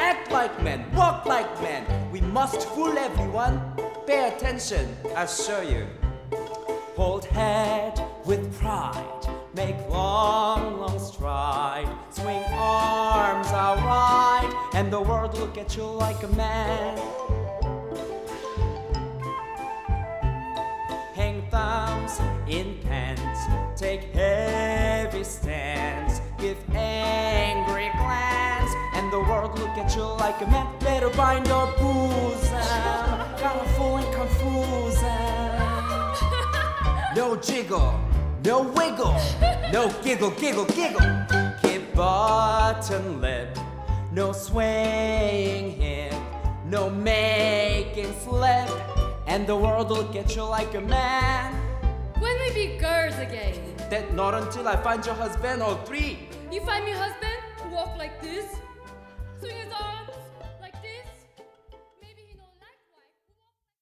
act like men, walk like men. We must fool everyone. Pay attention, I'll show you. Hold head with pride, make long, long stride. Swing arms out wide, and the world will look at you like a man. Hang thumbs in pants, take heavy stands, give angry glance, and the world look at you like a man. Better bind your bosom, colorful and confusing. No jiggle, no wiggle, no giggle, giggle, giggle. Keep button lip, no swaying hip, no making slip, and the world will look at you like a man. When we be girls again? That not until I find your husband or 3. You find me husband?